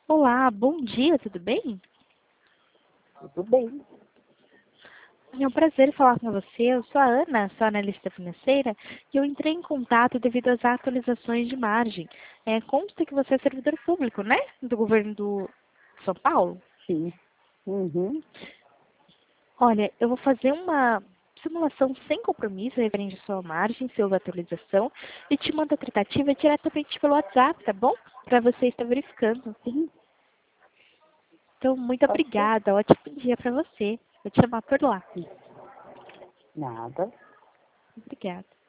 Olá, bom dia, tudo bem? Tudo bem. É um prazer falar com você. Eu sou a Ana, sou analista financeira, e eu entrei em contato devido às atualizações de margem. Consta que você é servidor público, né? Do governo do São Paulo. Sim. Uhum. Olha, eu vou fazer uma simulação sem compromisso referente à sua margem, sua atualização, e te mando a tratativa diretamente pelo WhatsApp, tá bom? Para você estar verificando. Sim. Então, muito Pode ser. obrigada. Ótimo dia para você. Vou te chamar por lá. Nada. Obrigada.